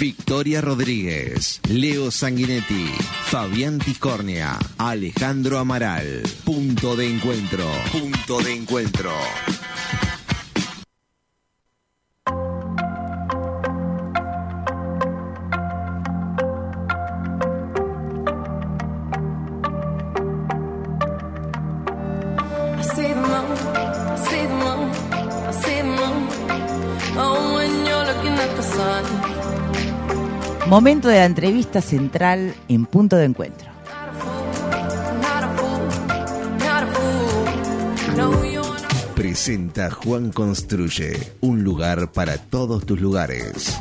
Victoria Rodríguez, Leo Sanguinetti, Fabián Tiscornia, Alejandro Amaral. Punto de encuentro. Punto de encuentro. Momento de la entrevista central en Punto de Encuentro. Presenta Juan Construye, un lugar para todos tus lugares.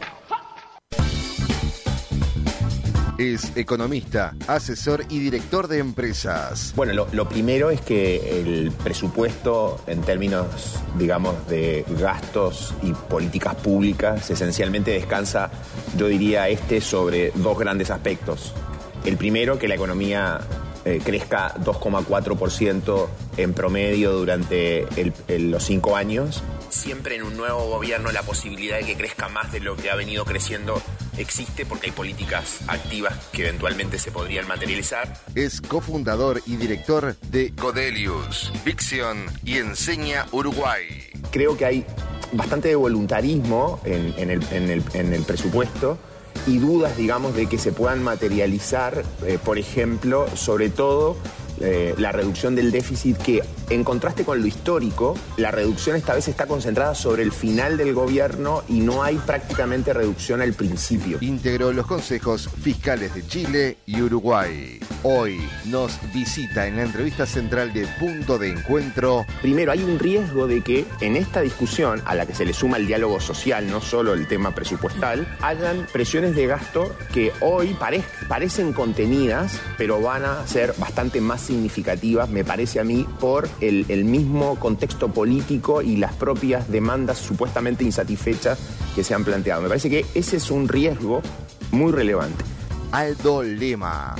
Es economista, asesor y director de empresas. Bueno, lo primero es que el presupuesto en términos, digamos, de gastos y políticas públicas esencialmente descansa, yo diría, sobre dos grandes aspectos. El primero, que la economía crezca 2,4% en promedio durante los 5 años. Siempre en un nuevo gobierno la posibilidad de que crezca más de lo que ha venido creciendo existe porque hay políticas activas que eventualmente se podrían materializar. Es cofundador y director de Codelius, Ficción y Enseña Uruguay. Creo que hay bastante de voluntarismo en el presupuesto y dudas, digamos, de que se puedan materializar, por ejemplo, sobre todo la reducción del déficit, que en contraste con lo histórico, la reducción esta vez está concentrada sobre el final del gobierno y no hay prácticamente reducción al principio. Integró los consejos fiscales de Chile y Uruguay. Hoy nos visita en la entrevista central de Punto de Encuentro. Primero, hay un riesgo de que en esta discusión, a la que se le suma el diálogo social, no solo el tema presupuestal, hayan presiones de gasto que hoy parecen contenidas, pero van a ser bastante más significativas, me parece a mí, por el mismo contexto político y las propias demandas supuestamente insatisfechas que se han planteado. Me parece que ese es un riesgo muy relevante. Aldo Lema.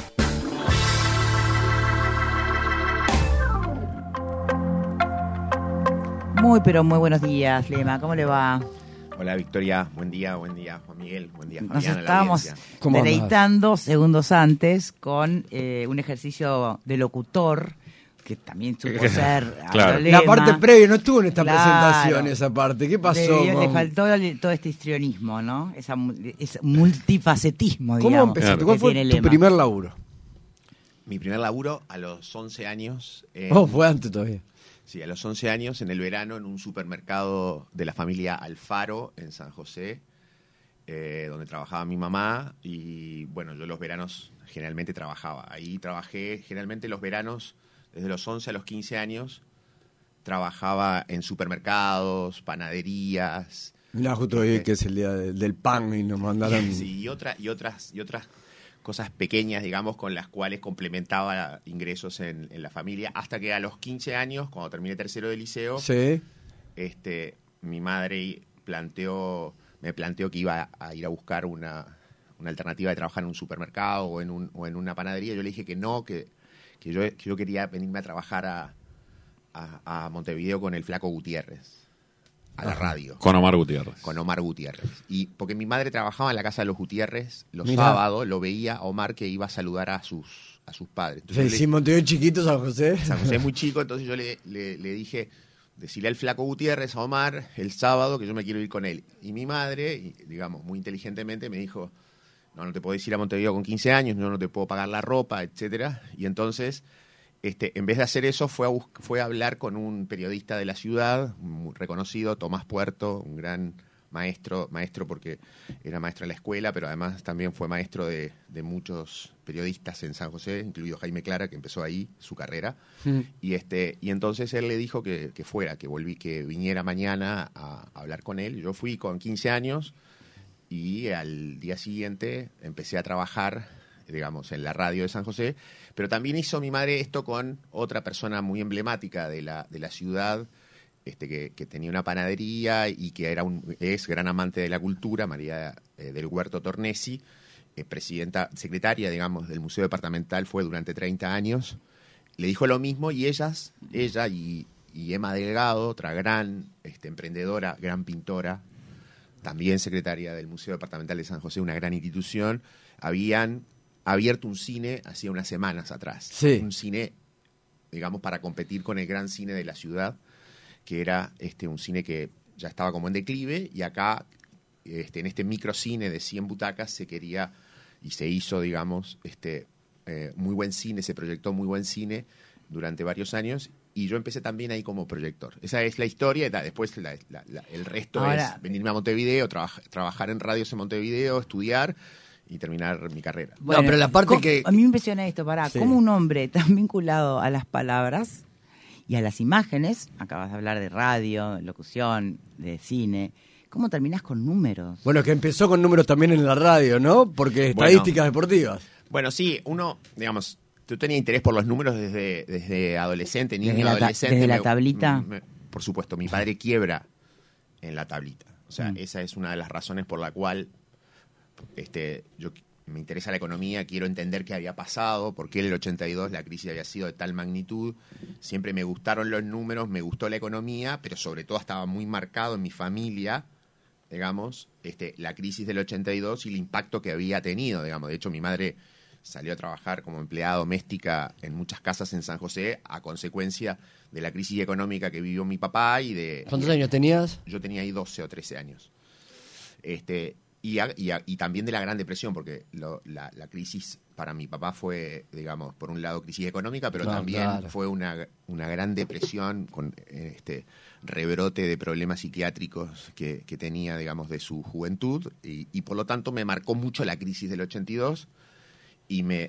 Pero muy buenos días, Lema. ¿Cómo le va? Hola, Victoria. Buen día, Juan Miguel. Buen día, Fabián. Nos estábamos deleitando segundos antes con un ejercicio de locutor que también supo ser. Claro. Lema. La parte previa no estuvo en esta presentación, esa parte. ¿Qué pasó? Le faltó todo este histrionismo, ¿no? Ese multifacetismo, digamos. ¿Cómo empezaste? ¿Cuál fue tu primer laburo? Mi primer laburo a los 11 años. Fue antes todavía. Sí, a los 11 años, en el verano, en un supermercado de la familia Alfaro, en San José, donde trabajaba mi mamá. Y bueno, yo los veranos generalmente trabajaba. Ahí trabajé generalmente los veranos, desde los 11 a los 15 años, trabajaba en supermercados, panaderías. Mirá, justo hoy que es el día del pan y nos mandaron... Sí, y otras cosas pequeñas, digamos, con las cuales complementaba ingresos en la familia, hasta que a los 15 años, cuando terminé tercero de liceo, sí, mi madre me planteó que iba a ir a buscar una alternativa de trabajar en un supermercado o en una panadería. Yo le dije que no, que yo quería venirme a trabajar a Montevideo con el Flaco Gutiérrez, a la radio. Con Omar Gutiérrez. Con Omar Gutiérrez. Y porque mi madre trabajaba en la casa de los Gutiérrez, los Mirá. sábados lo veía a Omar que iba a saludar a sus padres. Entonces, sí, Montevideo chiquito, San José. San José es muy chico, entonces yo le dije, decirle al Flaco Gutiérrez, a Omar, el sábado que yo me quiero ir con él. Y mi madre, digamos, muy inteligentemente me dijo, no te podés ir a Montevideo con 15 años, no te puedo pagar la ropa, etcétera. Y entonces... en vez de hacer eso, fue a hablar con un periodista de la ciudad, muy reconocido, Tomás Puerto, un gran maestro porque era maestro en la escuela, pero además también fue maestro de muchos periodistas en San José, incluido Jaime Clara, que empezó ahí su carrera. Y entonces él le dijo que viniera mañana a hablar con él. Yo fui con 15 años y al día siguiente empecé a trabajar, digamos, en la radio de San José, pero también hizo mi madre esto con otra persona muy emblemática de la ciudad, que tenía una panadería y que es gran amante de la cultura, María del Huerto Tornesi, secretaria, digamos, del Museo Departamental, fue durante 30 años. Le dijo lo mismo y ella y Emma Delgado, otra gran emprendedora, gran pintora también secretaria del Museo Departamental de San José, una gran institución, habían abierto un cine hacía unas semanas atrás. Sí. Un cine, digamos, para competir con el gran cine de la ciudad, que era un cine que ya estaba como en declive, y acá, en este microcine de 100 butacas, se quería y se hizo, digamos, muy buen cine, se proyectó muy buen cine durante varios años, y yo empecé también ahí como proyector. Esa es la historia, después el resto Ahora, es venirme a Montevideo, trabajar en radios en Montevideo, estudiar y terminar mi carrera. Bueno, no, pero la parte que... A mí me impresiona esto, Sí. cómo un hombre tan vinculado a las palabras y a las imágenes, acabas de hablar de radio, de locución, de cine, ¿cómo terminás con números? Bueno, que empezó con números también en la radio, ¿no? Porque estadísticas deportivas. Bueno, sí, uno, digamos, yo tenía interés por los números desde adolescente, niño, adolescente. Desde la tablita. Por supuesto, mi padre quiebra en la tablita. O sea, esa es una de las razones por la cual yo me interesa la economía, quiero entender qué había pasado, por qué en el 82 la crisis había sido de tal magnitud. Siempre me gustaron los números, me gustó la economía, pero sobre todo estaba muy marcado en mi familia, digamos, la crisis del 82 y el impacto que había tenido, digamos. De hecho, mi madre salió a trabajar como empleada doméstica en muchas casas en San José a consecuencia de la crisis económica que vivió mi papá y de... ¿Cuántos años tenías? Yo tenía ahí 12 o 13 años. Y también de la Gran Depresión, porque la crisis para mi papá fue, digamos, por un lado crisis económica, pero también fue una gran depresión con rebrote de problemas psiquiátricos que tenía, digamos, de su juventud, y por lo tanto me marcó mucho la crisis del 82 y me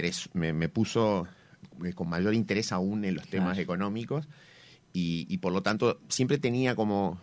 puso con mayor interés aún en los temas económicos, y por lo tanto siempre tenía como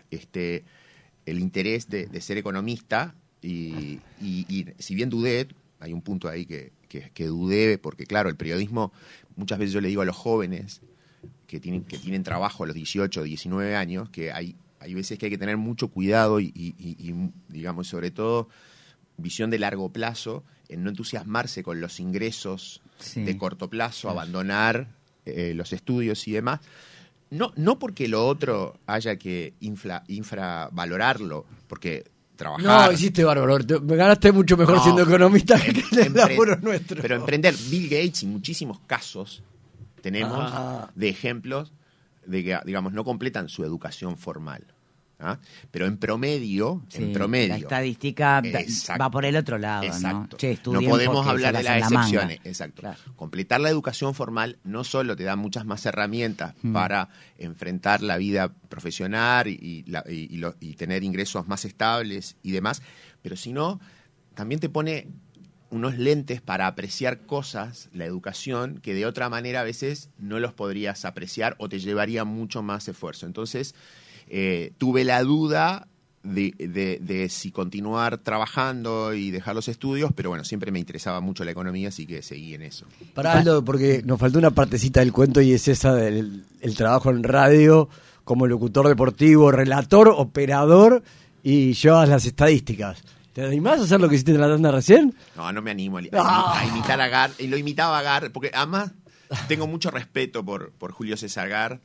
el interés de ser economista, y si bien dudé, hay un punto ahí que dudé, porque claro, el periodismo, muchas veces yo le digo a los jóvenes que tienen trabajo a los 18, 19 años, que hay veces que hay que tener mucho cuidado y digamos, sobre todo, visión de largo plazo, en no entusiasmarse con los ingresos de corto plazo, abandonar los estudios y demás. No porque lo otro haya que infravalorarlo, porque trabajar... No, hiciste bárbaro. Me ganaste mucho mejor siendo economista que en el laburo nuestro. Pero emprender, Bill Gates y muchísimos casos tenemos de ejemplos de que, digamos, no completan su educación formal. Pero en promedio, la estadística va por el otro lado, exacto. ¿no? Che, no podemos hablar de las excepciones. Manga. Exacto. Claro. Completar la educación formal no solo te da muchas más herramientas para enfrentar la vida profesional y tener ingresos más estables y demás, pero sino también te pone unos lentes para apreciar cosas, la educación, que de otra manera a veces no los podrías apreciar o te llevaría mucho más esfuerzo. Entonces, tuve la duda de si continuar trabajando y dejar los estudios, pero bueno, siempre me interesaba mucho la economía, así que seguí en eso. Para Aldo, porque nos faltó una partecita del cuento, y es esa del el trabajo en radio como locutor deportivo, relator, operador, y llevas las estadísticas. ¿Te animás a hacer lo que hiciste en la tanda recién? No me animo a imitar a Gar, y lo imitaba a Gar, porque además tengo mucho respeto por Julio César Gar.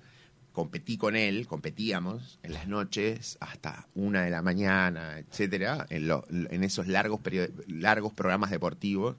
Competíamos en las noches hasta 1 de la mañana, etcétera, en esos largos programas deportivos,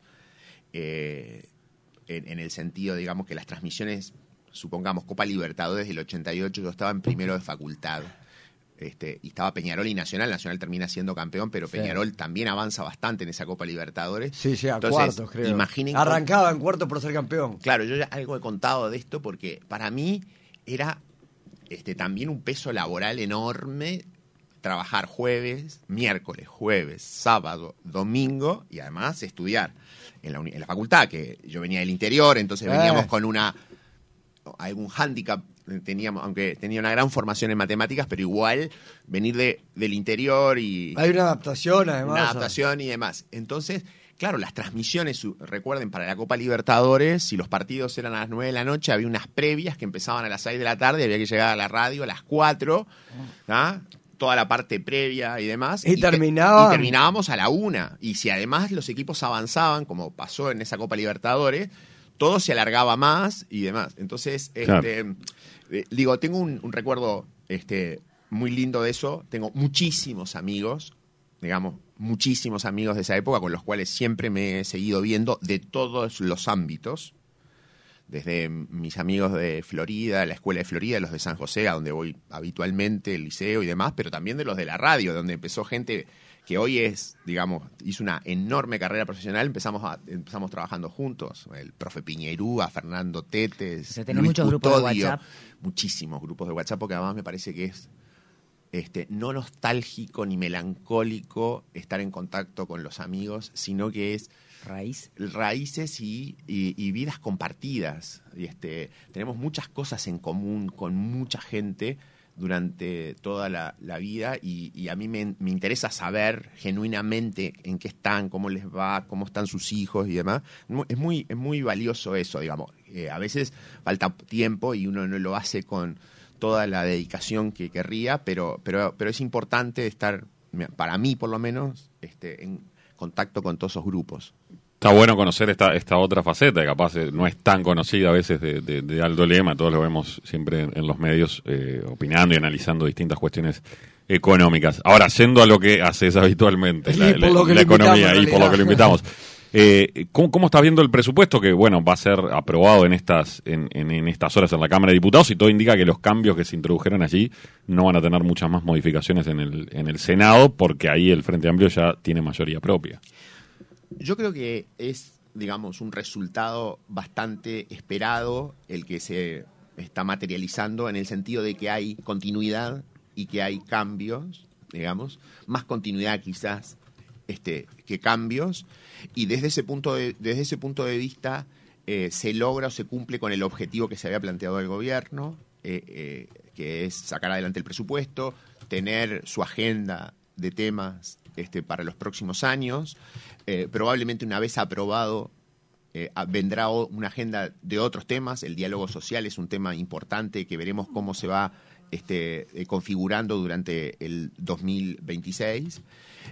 en el sentido, digamos, que las transmisiones, supongamos, Copa Libertadores del 88, yo estaba en primero de facultad, y estaba Peñarol y Nacional termina siendo campeón, pero Peñarol también avanza bastante en esa Copa Libertadores. Sí, llega a Entonces, cuartos, creo. Imaginen Arrancaba en cuartos por ser campeón. Claro, yo ya algo he contado de esto, porque para mí era... también un peso laboral enorme, trabajar miércoles, jueves, sábado, domingo, y además estudiar en la facultad, que yo venía del interior, entonces veníamos con algún hándicap, aunque tenía una gran formación en matemáticas, pero igual venir del interior y... Hay una adaptación, además. Una adaptación y demás. Entonces... Claro, las transmisiones, recuerden, para la Copa Libertadores, si los partidos eran a las 9 de la noche, había unas previas que empezaban a las 6 de la tarde, había que llegar a la radio a las 4, toda la parte previa y demás. Y terminábamos a la 1. Y si además los equipos avanzaban, como pasó en esa Copa Libertadores, todo se alargaba más y demás. Entonces, claro. Tengo un recuerdo muy lindo de eso, tengo muchísimos amigos, digamos, muchísimos amigos de esa época con los cuales siempre me he seguido viendo de todos los ámbitos, desde mis amigos de Florida, la escuela de Florida, los de San José, a donde voy habitualmente, el liceo y demás, pero también de los de la radio, donde empezó gente que hoy hizo una enorme carrera profesional, empezamos trabajando juntos, el profe Piñerúa, Fernando Tetes, O sea, tenés Luis muchos grupos de Custodio, WhatsApp. muchísimos grupos de WhatsApp, porque además me parece que es no nostálgico ni melancólico estar en contacto con los amigos, sino que es raíces y vidas compartidas. Tenemos muchas cosas en común con mucha gente durante toda la vida y a mí me interesa saber genuinamente en qué están, cómo les va, cómo están sus hijos y demás. Es muy valioso eso, digamos. A veces falta tiempo y uno no lo hace con toda la dedicación que querría, pero es importante estar, para mí por lo menos, en contacto con todos esos grupos. Está bueno conocer esta otra faceta, que capaz no es tan conocida a veces de Aldo Lema. Todos lo vemos siempre en los medios opinando y analizando distintas cuestiones económicas. Ahora, yendo a lo que haces habitualmente, la economía, y por lo que lo invitamos. ¿Cómo estás viendo el presupuesto que va a ser aprobado en estas horas en la Cámara de Diputados? Y todo indica que los cambios que se introdujeron allí no van a tener muchas más modificaciones en el Senado, porque ahí el Frente Amplio ya tiene mayoría propia. Yo creo que es, digamos, un resultado bastante esperado el que se está materializando, en el sentido de que hay continuidad y que hay cambios, digamos, más continuidad quizás que cambios, y desde ese punto de vista se logra o se cumple con el objetivo que se había planteado el gobierno, que es sacar adelante el presupuesto, tener su agenda de temas para los próximos años. Probablemente una vez aprobado vendrá una agenda de otros temas. El diálogo social es un tema importante que veremos cómo se va configurando durante el 2026.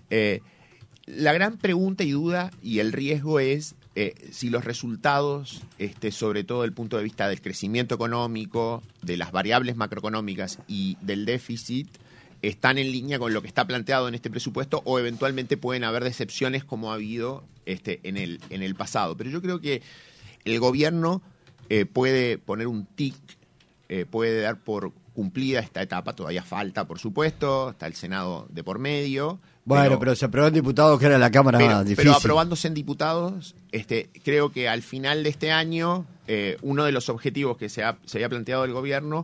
La gran pregunta y duda y el riesgo es si los resultados, sobre todo desde el punto de vista del crecimiento económico, de las variables macroeconómicas y del déficit, están en línea con lo que está planteado en este presupuesto, o eventualmente pueden haber decepciones como ha habido en el pasado. Pero yo creo que el gobierno puede poner un tic, puede dar por cumplida esta etapa. Todavía falta, por supuesto, está el Senado de por medio. Bueno, pero se aprobó en diputados, que era la Cámara difícil. Pero aprobándose en diputados, creo que al final de este año, uno de los objetivos que se había planteado el gobierno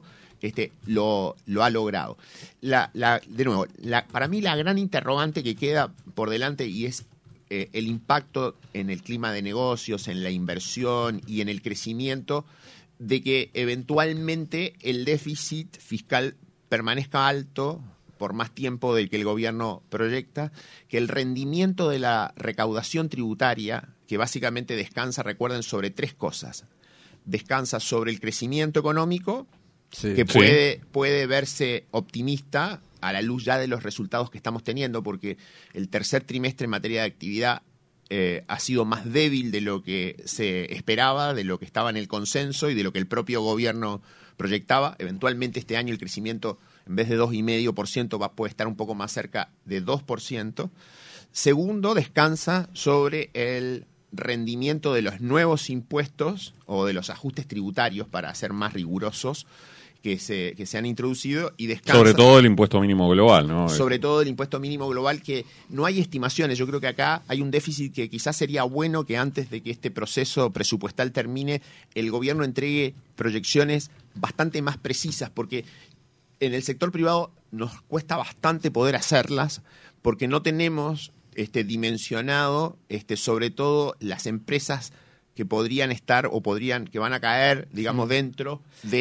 lo ha logrado. De nuevo, para mí la gran interrogante que queda por delante y es el impacto en el clima de negocios, en la inversión y en el crecimiento, de que eventualmente el déficit fiscal permanezca alto por más tiempo del que el gobierno proyecta, que el rendimiento de la recaudación tributaria, que básicamente descansa, recuerden, sobre tres cosas. Descansa sobre el crecimiento económico, que puede verse optimista a la luz ya de los resultados que estamos teniendo, porque el tercer trimestre en materia de actividad ha sido más débil de lo que se esperaba, de lo que estaba en el consenso y de lo que el propio gobierno proyectaba. Eventualmente este año el crecimiento, en vez de 2,5%, puede estar un poco más cerca de 2%. Segundo, descansa sobre el rendimiento de los nuevos impuestos o de los ajustes tributarios, para ser más rigurosos, que se han introducido, y descansa sobre todo el impuesto mínimo global, ¿no? Sobre todo el impuesto mínimo global, que no hay estimaciones. Yo creo que acá hay un déficit que quizás sería bueno que antes de que este proceso presupuestal termine, el gobierno entregue proyecciones bastante más precisas, porque en el sector privado nos cuesta bastante poder hacerlas, porque no tenemos dimensionado sobre todo las empresas que podrían estar o que van a caer, digamos, dentro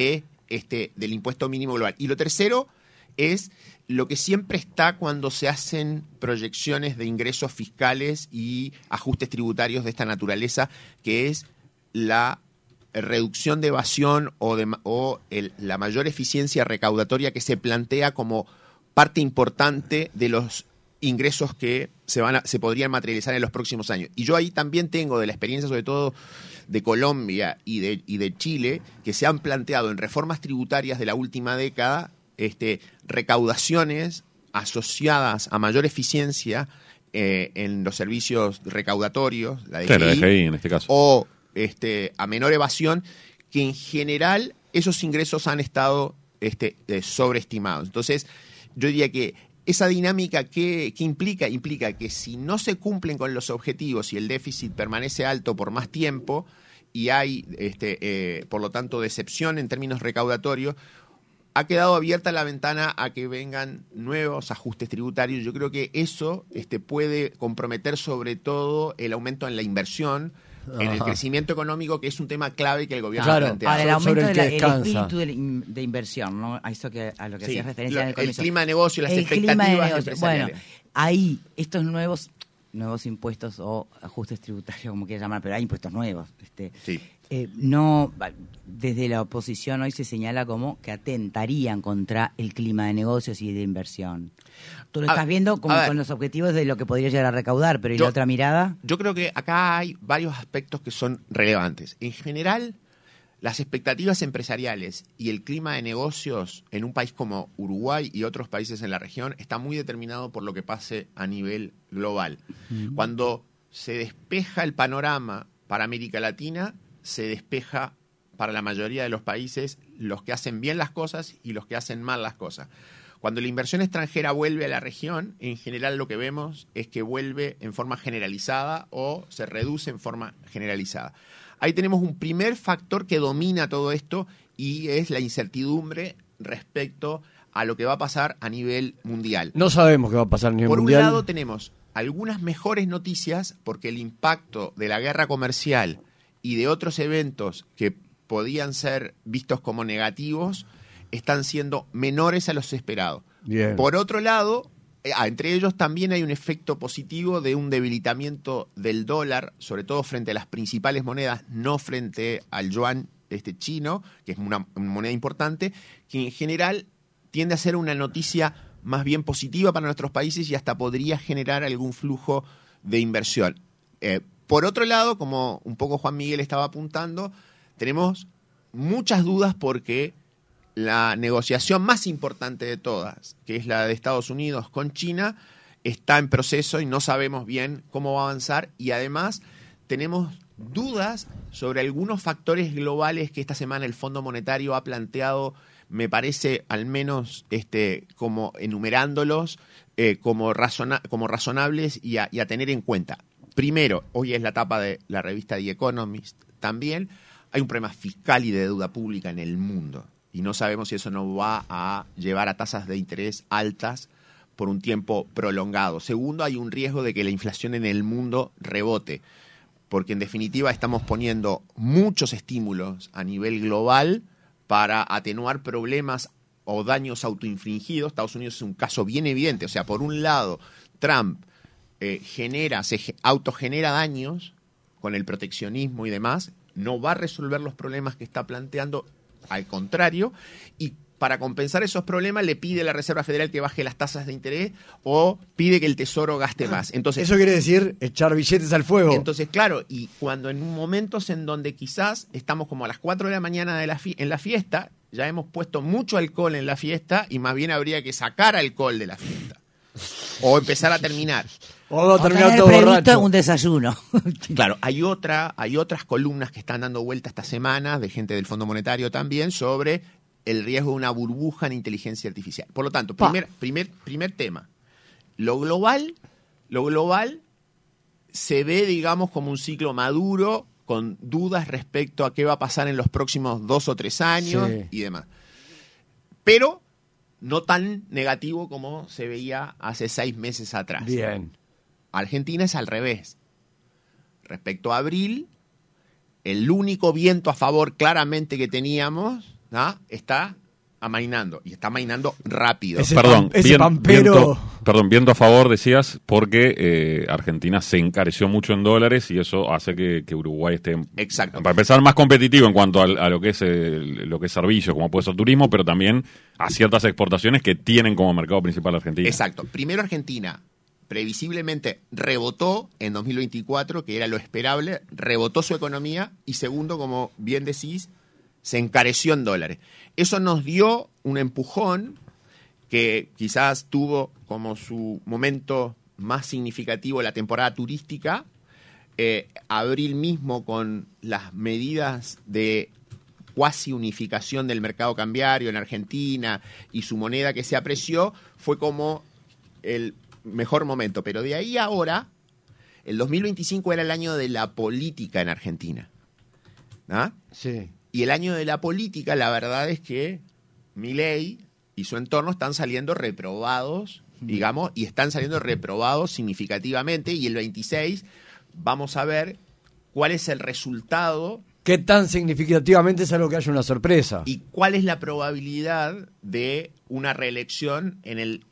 del impuesto mínimo global. Y lo tercero es lo que siempre está cuando se hacen proyecciones de ingresos fiscales y ajustes tributarios de esta naturaleza, que es la reducción de evasión o la mayor eficiencia recaudatoria que se plantea como parte importante de los ingresos que se podrían materializar en los próximos años. Y yo ahí también tengo, de la experiencia sobre todo de Colombia y de Chile, que se han planteado en reformas tributarias de la última década recaudaciones asociadas a mayor eficiencia en los servicios recaudatorios, la Claro, la DGI en este caso. o a menor evasión, que en general esos ingresos han estado sobreestimados. Entonces, yo diría que esa dinámica que implica que si no se cumplen con los objetivos y el déficit permanece alto por más tiempo y hay, por lo tanto, decepción en términos recaudatorios, ha quedado abierta la ventana a que vengan nuevos ajustes tributarios. Yo creo que eso puede comprometer sobre todo el aumento en la inversión, en el crecimiento económico, que es un tema clave que el gobierno ha planteado. Ahora, el aumento Sobre el que del descansa. espíritu de inversión, ¿no? A lo que Sí, hacías referencia en el el comienzo. clima de negocio, las El clima de expectativas negocio. empresariales. Bueno, ahí estos nuevos impuestos o ajustes tributarios, como quieras llamar, pero hay impuestos nuevos. Sí. Desde la oposición hoy se señala como que atentarían contra el clima de negocios y de inversión. Tú lo estás viendo como con los objetivos de lo que podría llegar a recaudar, pero ¿y la otra mirada? Yo creo que acá hay varios aspectos que son relevantes. En general, las expectativas empresariales y el clima de negocios en un país como Uruguay y otros países en la región está muy determinado por lo que pase a nivel global. Cuando se despeja el panorama para América Latina, se despeja para la mayoría de los países los que hacen bien las cosas y los que hacen mal las cosas. Cuando la inversión extranjera vuelve a la región, en general lo que vemos es que vuelve en forma generalizada o se reduce en forma generalizada. Ahí tenemos un primer factor que domina todo esto y es la incertidumbre respecto a lo que va a pasar a nivel mundial. No sabemos qué va a pasar a nivel Por mundial. un lado tenemos algunas mejores noticias porque el impacto de la guerra comercial y de otros eventos que podían ser vistos como negativos están siendo menores a los esperados. Bien. Por otro lado, entre ellos también hay un efecto positivo de un debilitamiento del dólar, sobre todo frente a las principales monedas, no frente al yuan chino, que es una moneda importante, que en general tiende a ser una noticia más bien positiva para nuestros países y hasta podría generar algún flujo de inversión. Por otro lado, como un poco Juan Miguel estaba apuntando, tenemos muchas dudas porque la negociación más importante de todas, que es la de Estados Unidos con China, está en proceso y no sabemos bien cómo va a avanzar, y además tenemos dudas sobre algunos factores globales que esta semana el Fondo Monetario ha planteado, me parece al menos como enumerándolos como razonables y a tener en cuenta. Primero, hoy es la tapa de la revista The Economist también, hay un problema fiscal y de deuda pública en el mundo y no sabemos si eso nos va a llevar a tasas de interés altas por un tiempo prolongado. Segundo, hay un riesgo de que la inflación en el mundo rebote, porque en definitiva estamos poniendo muchos estímulos a nivel global para atenuar problemas o daños autoinfligidos. Estados Unidos es un caso bien evidente. O sea, por un lado, Trump se autogenera daños con el proteccionismo y demás, no va a resolver los problemas que está planteando, al contrario, y para compensar esos problemas le pide a la Reserva Federal que baje las tasas de interés o pide que el Tesoro gaste más. Entonces, eso quiere decir echar billetes al fuego. Entonces, claro, y cuando en momentos en donde quizás estamos como a las 4 de la mañana en la fiesta, ya hemos puesto mucho alcohol en la fiesta y más bien habría que sacar alcohol de la fiesta. O empezar a terminar. O terminar tener todo previsto borracho. un desayuno. Claro, hay otras columnas que están dando vuelta esta semana de gente del Fondo Monetario también sobre el riesgo de una burbuja en inteligencia artificial. Por lo tanto, primer tema. Lo global se ve, digamos, como un ciclo maduro con dudas respecto a qué va a pasar en los próximos 2 o 3 años y demás. Pero no tan negativo como se veía hace 6 meses atrás. Bien. Argentina es al revés. Respecto a abril, el único viento a favor claramente que teníamos, ¿no?, está amainando, y está amainando rápido. Ese pampero. Viento a favor, decías, porque Argentina se encareció mucho en dólares y eso hace que Uruguay esté, Exacto, para empezar, más competitivo en cuanto a lo que es servicio, como puede ser turismo, pero también a ciertas exportaciones que tienen como mercado principal Argentina. Exacto. Primero, Argentina previsiblemente rebotó en 2024, que era lo esperable, rebotó su economía, y segundo, como bien decís, se encareció en dólares. Eso nos dio un empujón que quizás tuvo como su momento más significativo la temporada turística, abril mismo con las medidas de cuasi unificación del mercado cambiario en Argentina y su moneda que se apreció, fue como el mejor momento. Pero de ahí a ahora, el 2025 era el año de la política en Argentina. ¿Ah? Sí. Y el año de la política, la verdad es que Milei y su entorno están saliendo reprobados, digamos, y están saliendo reprobados significativamente, y el 26 vamos a ver cuál es el resultado. ¿Qué tan significativamente es algo que haya una sorpresa? ¿Y cuál es la probabilidad de una reelección en el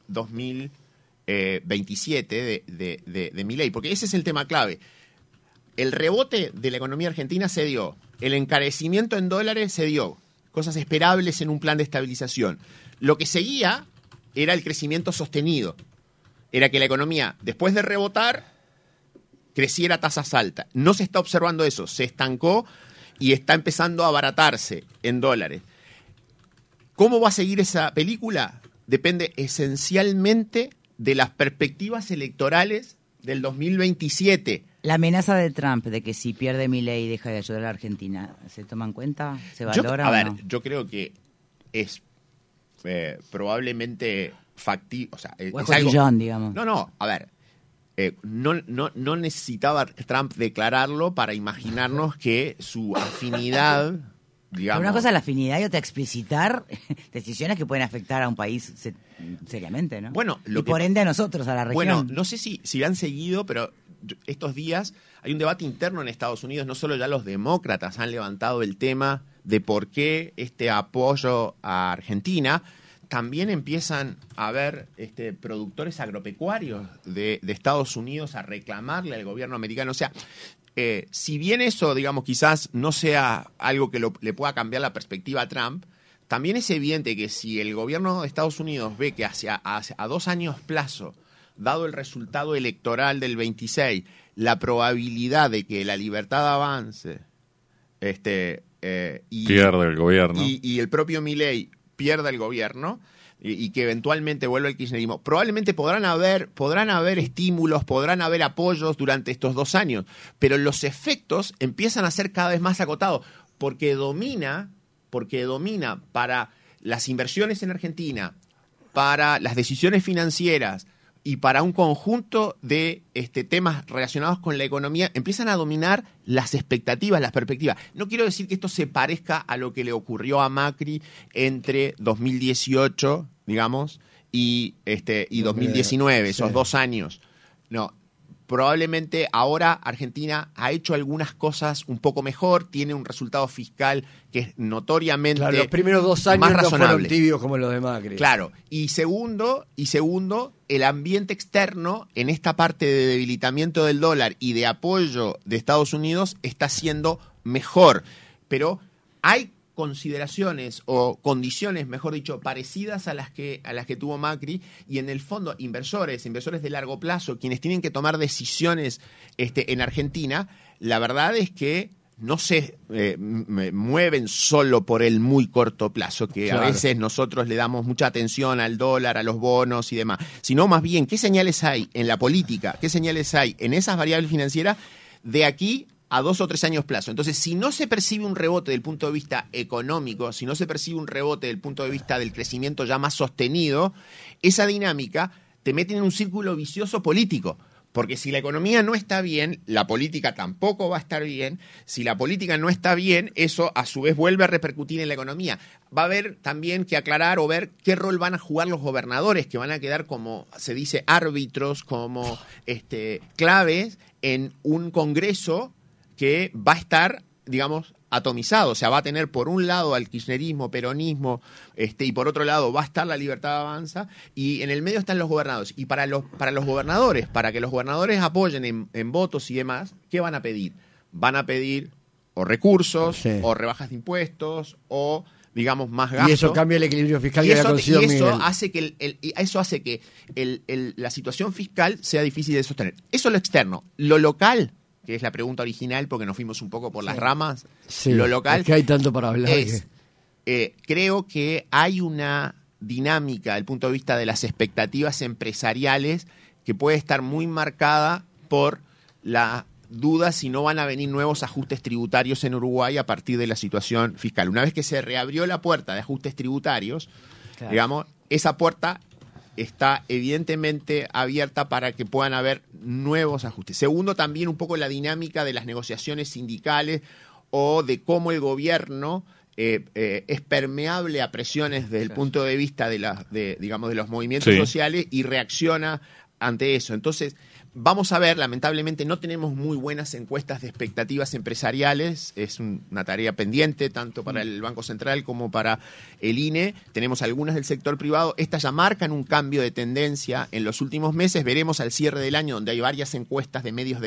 2027 de Milei? Porque ese es el tema clave. El rebote de la economía argentina se dio, el encarecimiento en dólares se dio, cosas esperables en un plan de estabilización. Lo que seguía era el crecimiento sostenido, era que la economía, después de rebotar, creciera a tasas altas. No se está observando eso, se estancó y está empezando a abaratarse en dólares. ¿Cómo va a seguir esa película? Depende esencialmente de las perspectivas electorales del 2027. La amenaza de Trump de que si pierde Milei deja de ayudar a la Argentina, ¿se toma en cuenta? ¿Se valora o no? Yo creo que es probablemente factible. O sea, es algo, digamos. No, a ver. No necesitaba Trump declararlo para imaginarnos que su afinidad, digamos... Pero una cosa es la afinidad y otra explicitar decisiones que pueden afectar a un país seriamente, ¿no? Bueno, y por ende a nosotros, a la región. Bueno, no sé si han seguido, pero estos días hay un debate interno en Estados Unidos. No solo ya los demócratas han levantado el tema de por qué este apoyo a Argentina, también empiezan a haber productores agropecuarios de Estados Unidos a reclamarle al gobierno americano. O sea, si bien eso, digamos, quizás no sea algo que le pueda cambiar la perspectiva a Trump, también es evidente que si el gobierno de Estados Unidos ve que a 2 años plazo, dado el resultado electoral del 26, la probabilidad de que la libertad avance y pierde el gobierno y el propio Milei pierda el gobierno y que eventualmente vuelva el kirchnerismo, probablemente podrán haber estímulos, podrán haber apoyos durante estos 2 años, pero los efectos empiezan a ser cada vez más acotados, porque domina para las inversiones en Argentina, para las decisiones financieras y para un conjunto de temas relacionados con la economía, empiezan a dominar las expectativas, las perspectivas. No quiero decir que esto se parezca a lo que le ocurrió a Macri entre 2018, digamos, y 2019, esos 2 años. No, probablemente ahora Argentina ha hecho algunas cosas un poco mejor, tiene un resultado fiscal que es notoriamente los primeros 2 años más no razonable. fueron tibios como los de Macri. Claro, y segundo, el ambiente externo en esta parte de debilitamiento del dólar y de apoyo de Estados Unidos está siendo mejor, pero hay consideraciones o condiciones, mejor dicho, parecidas a las que tuvo Macri, y en el fondo inversores de largo plazo, quienes tienen que tomar decisiones en Argentina, la verdad es que no se mueven solo por el muy corto plazo, que claro, a veces nosotros le damos mucha atención al dólar, a los bonos y demás, sino más bien qué señales hay en la política, qué señales hay en esas variables financieras de aquí a 2 o 3 años plazo. Entonces, si no se percibe un rebote del punto de vista económico, si no se percibe un rebote del punto de vista del crecimiento ya más sostenido, esa dinámica te mete en un círculo vicioso político. Porque si la economía no está bien, la política tampoco va a estar bien. Si la política no está bien, eso a su vez vuelve a repercutir en la economía. Va a haber también que aclarar o ver qué rol van a jugar los gobernadores, que van a quedar como, se dice, árbitros, como claves en un Congreso que va a estar, digamos, atomizado. O sea, va a tener por un lado al kirchnerismo, peronismo, y por otro lado va a estar la Libertad Avanza, y en el medio están los gobernados. Y para los gobernadores, para que los gobernadores apoyen en votos y demás, ¿qué van a pedir? Van a pedir o recursos, sí, o rebajas de impuestos, o digamos más gastos. Y eso cambia el equilibrio fiscal que había conseguido Miguel. Eso hace que la situación fiscal sea difícil de sostener. Eso es lo externo. Lo local, que es la pregunta original, porque nos fuimos un poco por las ramas, sí, lo local es que hay tanto para hablar. creo que hay una dinámica desde el punto de vista de las expectativas empresariales que puede estar muy marcada por la duda si no van a venir nuevos ajustes tributarios en Uruguay a partir de la situación fiscal. Una vez que se reabrió la puerta de ajustes tributarios, claro, digamos, esa puerta está evidentemente abierta para que puedan haber nuevos ajustes. Segundo, también un poco la dinámica de las negociaciones sindicales o de cómo el gobierno es permeable a presiones desde el punto de vista de los movimientos sociales y reacciona ante eso. Entonces, vamos a ver, lamentablemente no tenemos muy buenas encuestas de expectativas empresariales, es una tarea pendiente tanto para el Banco Central como para el INE. Tenemos algunas del sector privado, estas ya marcan un cambio de tendencia en los últimos meses. Veremos al cierre del año, donde hay varias encuestas de medios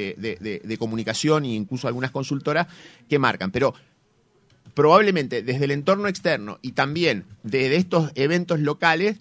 de comunicación e incluso algunas consultoras que marcan, pero probablemente desde el entorno externo y también desde estos eventos locales,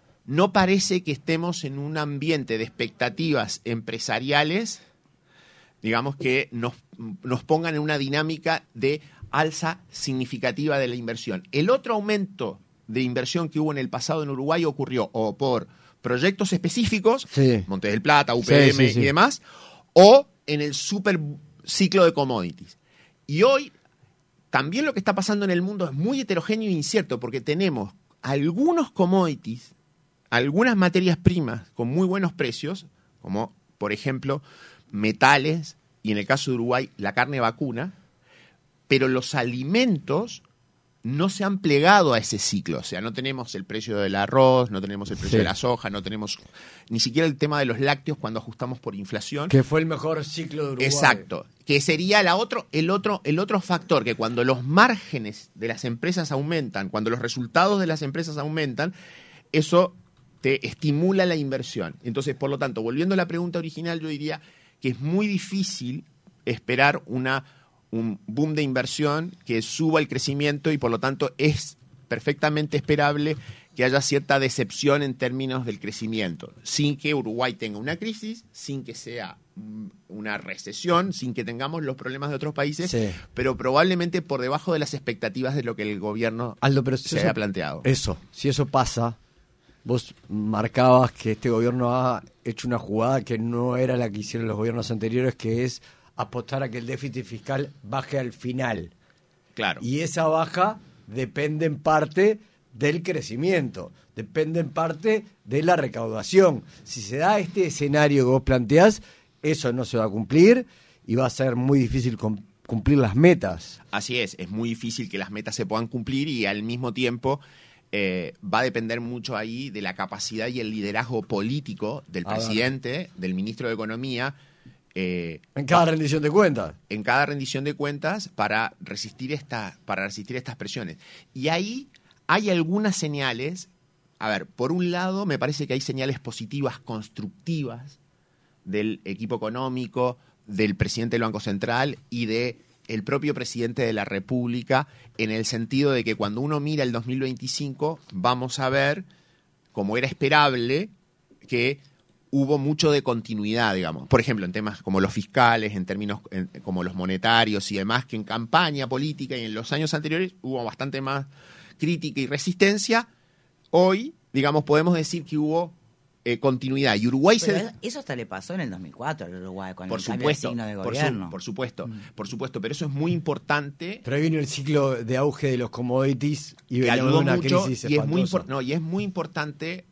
no parece que estemos en un ambiente de expectativas empresariales, digamos, que nos pongan en una dinámica de alza significativa de la inversión. El otro aumento de inversión que hubo en el pasado en Uruguay ocurrió o por proyectos específicos, Montes del Plata, UPM y demás, o en el super ciclo de commodities. Y hoy también lo que está pasando en el mundo es muy heterogéneo e incierto, porque tenemos algunos commodities, algunas materias primas con muy buenos precios, como por ejemplo metales y en el caso de Uruguay la carne vacuna, pero los alimentos no se han plegado a ese ciclo. O sea, no tenemos el precio del arroz, no tenemos el precio de la soja, no tenemos ni siquiera el tema de los lácteos cuando ajustamos por inflación. Que fue el mejor ciclo de Uruguay. Exacto. Que sería el otro factor, que cuando los márgenes de las empresas aumentan, cuando los resultados de las empresas aumentan, eso te estimula la inversión. Entonces, por lo tanto, volviendo a la pregunta original, yo diría que es muy difícil esperar un boom de inversión que suba el crecimiento y, por lo tanto, es perfectamente esperable que haya cierta decepción en términos del crecimiento, sin que Uruguay tenga una crisis, sin que sea una recesión, sin que tengamos los problemas de otros países, pero probablemente por debajo de las expectativas de lo que el gobierno se haya planteado. Si eso pasa, vos marcabas que este gobierno ha hecho una jugada que no era la que hicieron los gobiernos anteriores, que es apostar a que el déficit fiscal baje al final. Claro. Y esa baja depende en parte del crecimiento, depende en parte de la recaudación. Si se da este escenario que vos planteás, eso no se va a cumplir y va a ser muy difícil cumplir las metas. Así es muy difícil que las metas se puedan cumplir y al mismo tiempo va a depender mucho ahí de la capacidad y el liderazgo político del presidente, del ministro de Economía, en cada rendición de cuentas. En cada rendición de cuentas para resistir estas presiones. Y ahí hay algunas señales. A ver, por un lado, me parece que hay señales positivas, constructivas del equipo económico, del presidente del Banco Central y de el propio presidente de la República, en el sentido de que cuando uno mira el 2025, vamos a ver, como era esperable, que hubo mucho de continuidad, digamos. Por ejemplo, en temas como los fiscales, en términos como los monetarios y demás, que en campaña política y en los años anteriores hubo bastante más crítica y resistencia. Hoy, digamos, podemos decir que hubo continuidad. Y Uruguay eso hasta le pasó en el 2004 al Uruguay, con por el supuesto, cambio de signo de gobierno. Por supuesto, pero eso es muy importante. Pero ahí vino el ciclo de auge de los commodities y veníamos de una crisis espantosa. Y es muy importante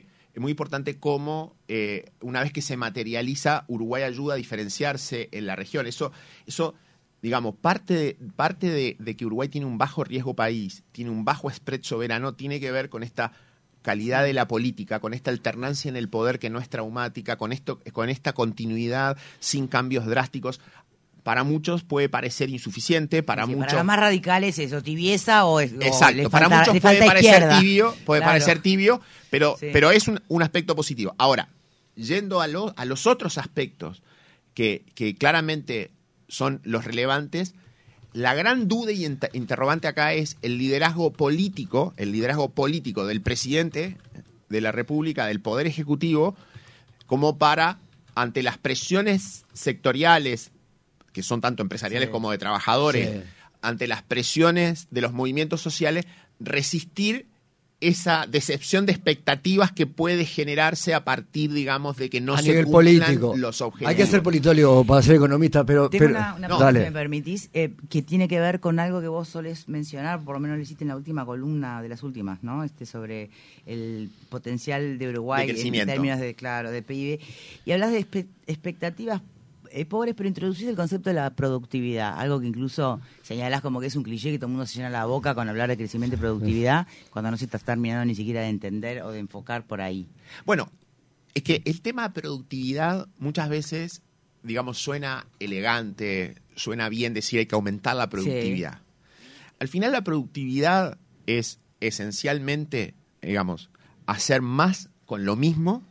cómo una vez que se materializa, Uruguay ayuda a diferenciarse en la región. Eso digamos, parte de que Uruguay tiene un bajo riesgo país, tiene un bajo spread soberano, tiene que ver con esta calidad de la política, con esta alternancia en el poder que no es traumática, con esta continuidad sin cambios drásticos. Para muchos puede parecer insuficiente, para los más radicales eso, tibieza o exacto, para muchos puede parecer tibio, pero es un aspecto positivo. Ahora, yendo a los otros aspectos que claramente son los relevantes, la gran duda y interrogante acá es el liderazgo político del presidente de la República, del Poder Ejecutivo, como para, ante las presiones sectoriales, que son tanto empresariales como de trabajadores, ante las presiones de los movimientos sociales, resistir esa decepción de expectativas que puede generarse a partir, digamos, de que no a se nivel cumplan político. los objetivos. Hay que ser politólogo para ser economista, pero... Tengo pero una no, pregunta, dale. si me permitís, que tiene que ver con algo que vos solés mencionar, por lo menos lo hiciste en la última columna de las últimas, ¿no? Sobre el potencial de Uruguay De en crecimiento. términos de PIB. Y hablas de expectativas pobres, pero introducís el concepto de la productividad, algo que incluso señalás como que es un cliché, que todo el mundo se llena la boca con hablar de crecimiento y productividad, cuando no se está terminando ni siquiera de entender o de enfocar por ahí. Bueno, es que el tema de productividad muchas veces, digamos, suena elegante, suena bien decir hay que aumentar la productividad. Sí. Al final la productividad es esencialmente, digamos, hacer más con lo mismo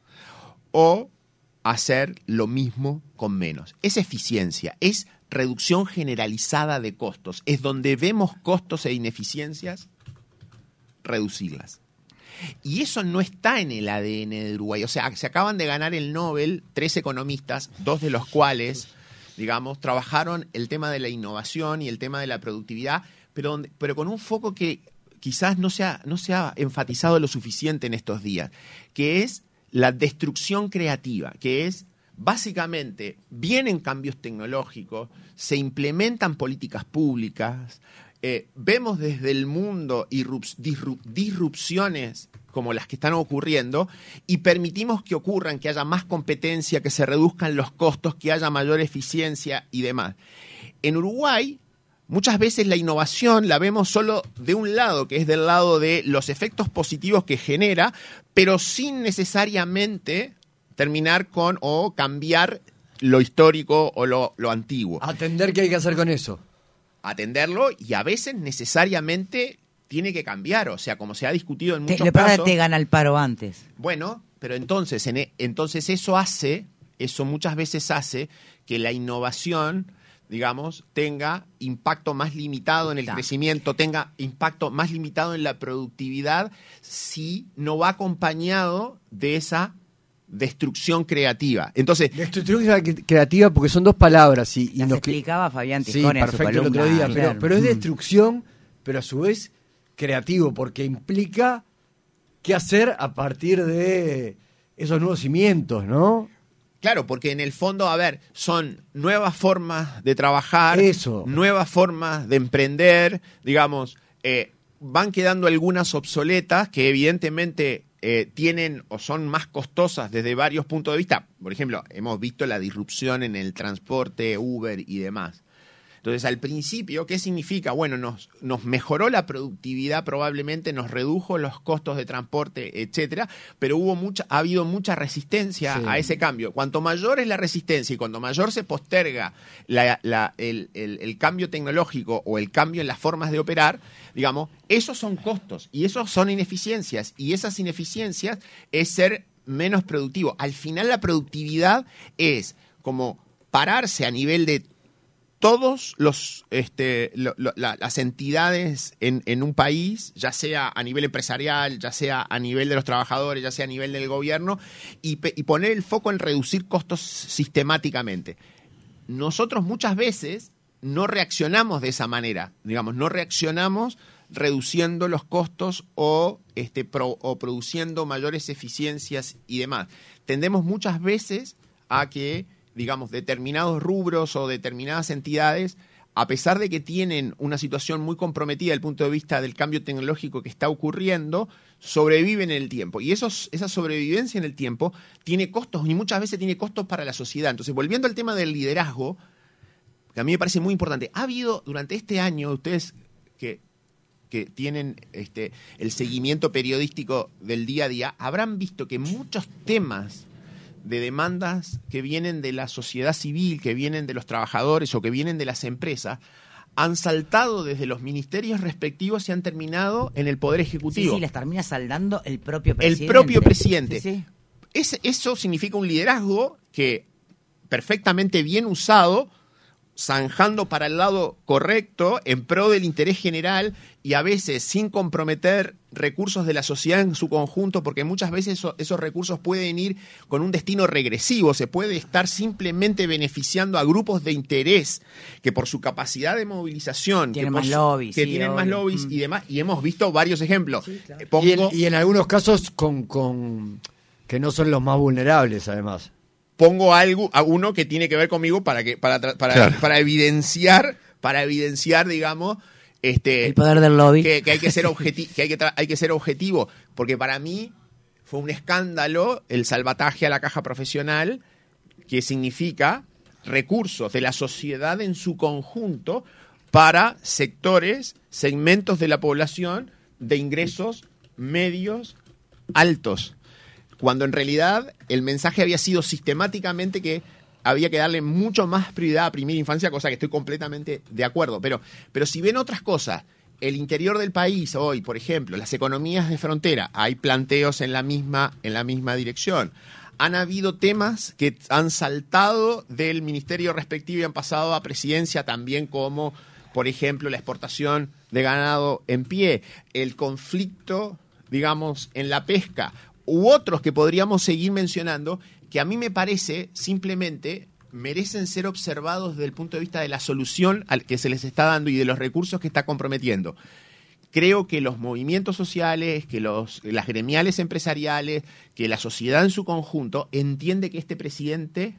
o hacer lo mismo con menos. Es eficiencia, es reducción generalizada de costos. Es donde vemos costos e ineficiencias, reducirlas. Y eso no está en el ADN de Uruguay. O sea, se acaban de ganar el Nobel 3 economistas, 2 de los cuales, digamos, trabajaron el tema de la innovación y el tema de la productividad, pero con un foco que quizás no se ha enfatizado lo suficiente en estos días, que es la destrucción creativa, que es básicamente vienen cambios tecnológicos, se implementan políticas públicas, vemos desde el mundo disrupciones como las que están ocurriendo y permitimos que ocurran, que haya más competencia, que se reduzcan los costos, que haya mayor eficiencia y demás. En Uruguay, muchas veces la innovación la vemos solo de un lado, que es del lado de los efectos positivos que genera, pero sin necesariamente terminar con o cambiar lo histórico o lo antiguo. Atender qué hay que hacer con eso. Atenderlo y a veces necesariamente tiene que cambiar, o sea, como se ha discutido en muchos Le casos. te gana el paro antes. Bueno, pero entonces eso muchas veces hace que la innovación, digamos, tenga impacto más limitado en el crecimiento, tenga impacto más limitado en la productividad, si no va acompañado de esa destrucción creativa. Entonces, destrucción creativa, porque son dos palabras. Y nos nos explicaba Fabián Sí, Tiscone en su perfecto, el columna, otro día, claro. pero es destrucción, pero a su vez creativo, porque implica qué hacer a partir de esos nuevos cimientos, ¿no? claro, porque en el fondo, a ver, son nuevas formas de trabajar, Eso. nuevas formas de emprender, digamos, van quedando algunas obsoletas que evidentemente tienen o son más costosas desde varios puntos de vista. Por ejemplo, hemos visto la disrupción en el transporte, Uber y demás. Entonces, al principio, ¿qué significa? Bueno, nos mejoró la productividad, probablemente nos redujo los costos de transporte, etcétera, pero ha habido mucha resistencia a ese cambio. Cuanto mayor es la resistencia y cuanto mayor se posterga el cambio tecnológico o el cambio en las formas de operar, digamos, esos son costos y esos son ineficiencias, y esas ineficiencias es ser menos productivo. Al final, la productividad es como pararse a nivel de todos las entidades en un país, ya sea a nivel empresarial, ya sea a nivel de los trabajadores, ya sea a nivel del gobierno, y poner el foco en reducir costos sistemáticamente. Nosotros muchas veces no reaccionamos de esa manera, digamos, no reaccionamos reduciendo los costos o produciendo mayores eficiencias y demás. Tendemos muchas veces a que, digamos, determinados rubros o determinadas entidades, a pesar de que tienen una situación muy comprometida desde el punto de vista del cambio tecnológico que está ocurriendo, sobreviven en el tiempo. Y esa sobrevivencia en el tiempo tiene costos, y muchas veces tiene costos para la sociedad. Entonces, volviendo al tema del liderazgo, que a mí me parece muy importante, ha habido durante este año, ustedes que tienen el seguimiento periodístico del día a día, habrán visto que muchos temas de demandas que vienen de la sociedad civil, que vienen de los trabajadores o que vienen de las empresas, han saltado desde los ministerios respectivos y han terminado en el Poder Ejecutivo. Sí, las termina saldando el propio presidente. El propio presidente. Sí. Eso significa un liderazgo que, perfectamente bien usado, zanjando para el lado correcto, en pro del interés general y a veces sin comprometer recursos de la sociedad en su conjunto, porque muchas veces esos recursos pueden ir con un destino regresivo, se puede estar simplemente beneficiando a grupos de interés que por su capacidad de movilización tienen más lobbies, que tienen más lobbies y demás, y hemos visto varios ejemplos. Sí, claro. Y en algunos casos con que no son los más vulnerables, además. Pongo a uno que tiene que ver conmigo para evidenciar, digamos, el poder del lobby. Que hay que ser hay que ser objetivo, porque para mí fue un escándalo el salvataje a la caja profesional, que significa recursos de la sociedad en su conjunto para segmentos de la población de ingresos medios altos, cuando en realidad el mensaje había sido sistemáticamente que había que darle mucho más prioridad a primera infancia, cosa que estoy completamente de acuerdo. Pero si ven otras cosas, el interior del país hoy, por ejemplo, las economías de frontera, hay planteos en la misma dirección. Han habido temas que han saltado del ministerio respectivo y han pasado a presidencia también, como, por ejemplo, la exportación de ganado en pie, el conflicto, digamos, en la pesca, u otros que podríamos seguir mencionando, que a mí me parece simplemente merecen ser observados desde el punto de vista de la solución al que se les está dando y de los recursos que está comprometiendo. Creo que los movimientos sociales, que las gremiales empresariales, que la sociedad en su conjunto entiende que este presidente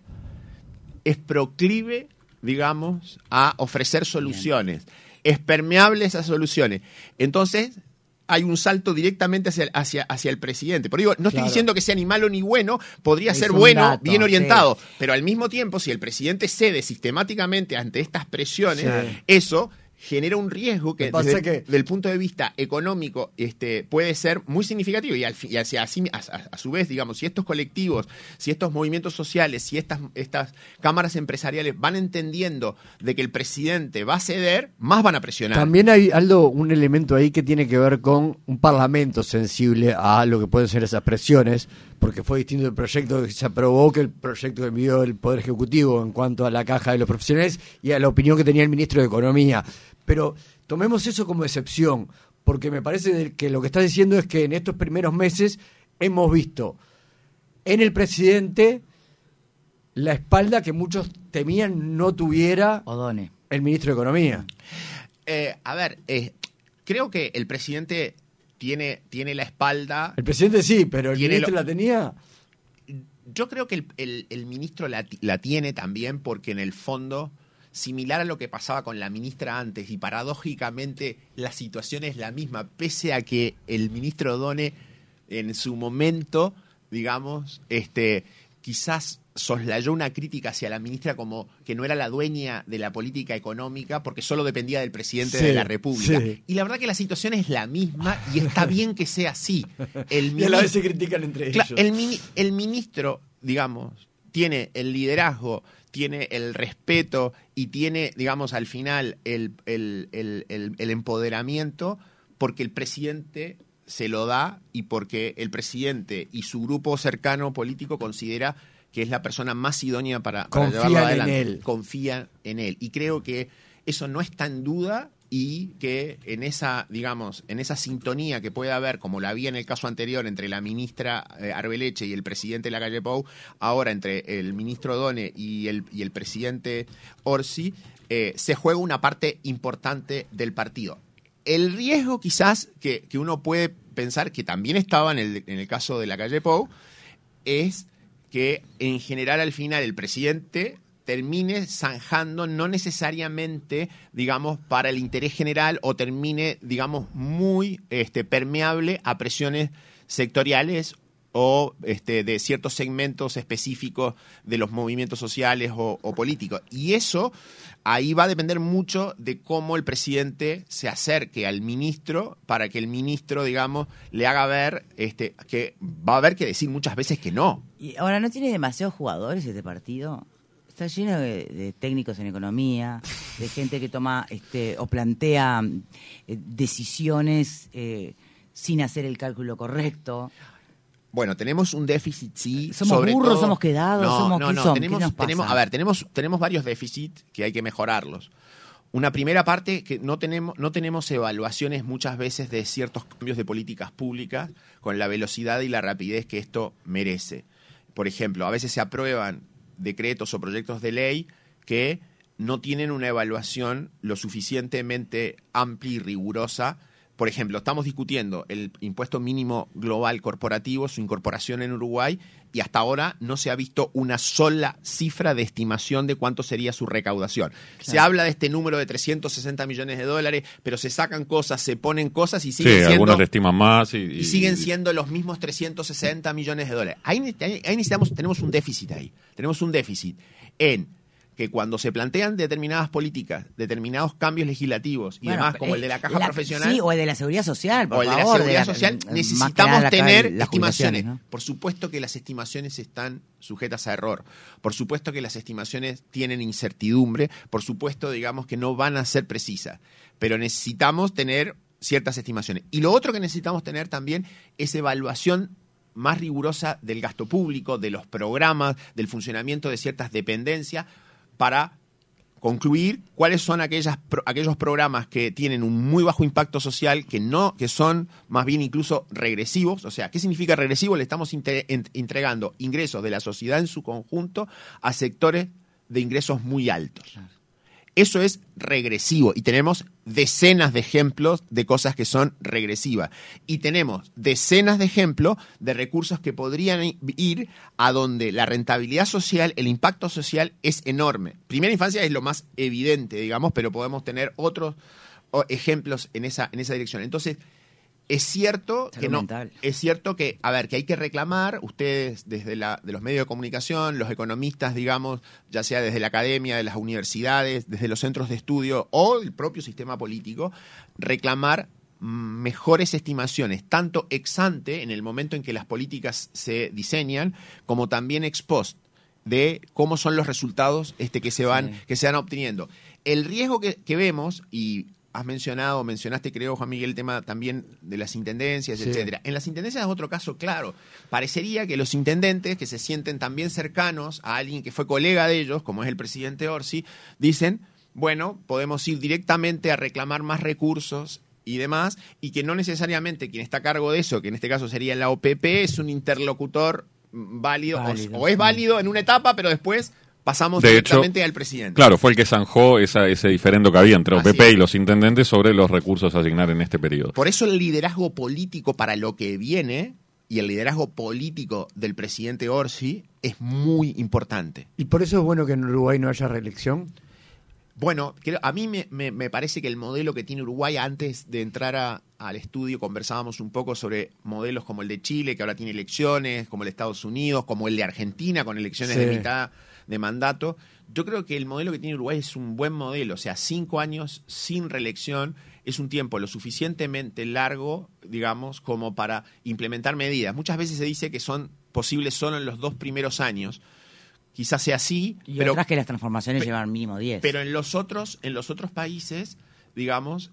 es proclive, digamos, a ofrecer soluciones. Bien. Es permeable a esas soluciones. Entonces hay un salto directamente hacia el presidente. Pero digo, no estoy diciendo que sea ni malo ni bueno, podría ser bueno, bien orientado, sí. Pero al mismo tiempo, si el presidente cede sistemáticamente ante estas presiones, sí, eso genera un riesgo que desde el punto de vista económico puede ser muy significativo y a su vez, digamos, si estos colectivos, si estos movimientos sociales, si estas cámaras empresariales van entendiendo de que el presidente va a ceder, más van a presionar. También hay, Aldo, un elemento ahí que tiene que ver con un parlamento sensible a lo que pueden ser esas presiones, porque fue distinto el proyecto que se aprobó que el proyecto que envió el Poder Ejecutivo en cuanto a la caja de los profesionales y a la opinión que tenía el ministro de Economía. Pero tomemos eso como excepción, porque me parece que lo que estás diciendo es que en estos primeros meses hemos visto en el presidente la espalda que muchos temían no tuviera Odone, el ministro de Economía. Creo que el presidente tiene la espalda. El presidente sí, pero el ministro la tenía. Yo creo que el ministro la tiene también, porque en el fondo, similar a lo que pasaba con la ministra antes, y paradójicamente la situación es la misma, pese a que el ministro Odone en su momento, digamos, quizás soslayó una crítica hacia la ministra como que no era la dueña de la política económica porque solo dependía del presidente de la República. Sí. Y la verdad que la situación es la misma y está bien que sea así. Y a la vez se critican entre ellos. El ministro, digamos, tiene el liderazgo, tiene el respeto y tiene, digamos, al final el empoderamiento porque el presidente se lo da y porque el presidente y su grupo cercano político considera que es la persona más idónea para llevarlo adelante. Confía en él. Y creo que eso no está en duda y que en esa, digamos, en esa sintonía que puede haber, como la había en el caso anterior entre la ministra Arbeleche y el presidente Lacalle Pou, ahora entre el ministro Odone y el presidente Orsi, se juega una parte importante del partido. El riesgo quizás que uno puede pensar, que también estaba en el caso de Lacalle Pou, es que en general al final el presidente termine zanjando no necesariamente, digamos, para el interés general o termine, digamos, muy permeable a presiones sectoriales o de ciertos segmentos específicos de los movimientos sociales o políticos. Y eso ahí va a depender mucho de cómo el presidente se acerque al ministro para que el ministro, digamos, le haga ver que va a haber que decir muchas veces que no. Y ahora, ¿no tiene demasiados jugadores este partido? Está lleno de técnicos en economía, de gente que toma o plantea decisiones sin hacer el cálculo correcto. Bueno, tenemos un déficit, sí. ¿Somos sobre burros, todo, somos quedados? No, tenemos varios déficits que hay que mejorarlos. Una primera parte que no tenemos evaluaciones muchas veces de ciertos cambios de políticas públicas con la velocidad y la rapidez que esto merece. Por ejemplo, a veces se aprueban decretos o proyectos de ley que no tienen una evaluación lo suficientemente amplia y rigurosa. Por ejemplo, estamos discutiendo el impuesto mínimo global corporativo, su incorporación en Uruguay, y hasta ahora no se ha visto una sola cifra de estimación de cuánto sería su recaudación. Claro. Se habla de este número de 360 millones de dólares, pero se sacan cosas, se ponen cosas y siguen siendo... algunos le estiman más. Y siguen siendo los mismos 360 millones de dólares. Ahí tenemos un déficit ahí. Tenemos un déficit en que cuando se plantean determinadas políticas, determinados cambios legislativos y demás, como el de la caja profesional... Sí, o el de la seguridad social, por favor. O el de la seguridad social, necesitamos tener estimaciones. ¿No? Por supuesto que las estimaciones están sujetas a error. Por supuesto que las estimaciones tienen incertidumbre. Por supuesto, digamos, que no van a ser precisas. Pero necesitamos tener ciertas estimaciones. Y lo otro que necesitamos tener también es evaluación más rigurosa del gasto público, de los programas, del funcionamiento de ciertas dependencias, para concluir cuáles son aquellos programas que tienen un muy bajo impacto social, que son más bien incluso regresivos. O sea, ¿qué significa regresivo? Le estamos entregando ingresos de la sociedad en su conjunto a sectores de ingresos muy altos. Claro. Eso es regresivo y tenemos decenas de ejemplos de cosas que son regresivas. Y tenemos decenas de ejemplos de recursos que podrían ir a donde la rentabilidad social, el impacto social es enorme. Primera infancia es lo más evidente, digamos, pero podemos tener otros ejemplos en esa dirección. Entonces, es cierto que hay que reclamar, ustedes desde de los medios de comunicación, los economistas, digamos, ya sea desde la academia, de las universidades, desde los centros de estudio o el propio sistema político, reclamar mejores estimaciones, tanto ex ante, en el momento en que las políticas se diseñan, como también ex post, de cómo son los resultados que se van obteniendo. El riesgo que vemos, y mencionaste, creo, Juan Miguel, el tema también de las intendencias, etcétera. En las intendencias es otro caso claro. Parecería que los intendentes, que se sienten también cercanos a alguien que fue colega de ellos, como es el presidente Orsi, dicen, bueno, podemos ir directamente a reclamar más recursos y demás, y que no necesariamente quien está a cargo de eso, que en este caso sería la OPP, es un interlocutor válido. O es válido en una etapa, pero después pasamos directamente al presidente. Claro, fue el que zanjó ese diferendo que había entre OPP y los intendentes sobre los recursos a asignar en este periodo. Por eso el liderazgo político para lo que viene y el liderazgo político del presidente Orsi es muy importante. ¿Y por eso es bueno que en Uruguay no haya reelección? Bueno, a mí me parece que el modelo que tiene Uruguay, antes de entrar al estudio, conversábamos un poco sobre modelos como el de Chile, que ahora tiene elecciones, como el de Estados Unidos, como el de Argentina, con elecciones de mitad de mandato. Yo creo que el modelo que tiene Uruguay es un buen modelo. O sea, 5 años sin reelección es un tiempo lo suficientemente largo, digamos, como para implementar medidas. Muchas veces se dice que son posibles solo en los 2 primeros años. Quizás sea así. Y otras que las transformaciones llevan mínimo 10. Pero en los otros países, digamos,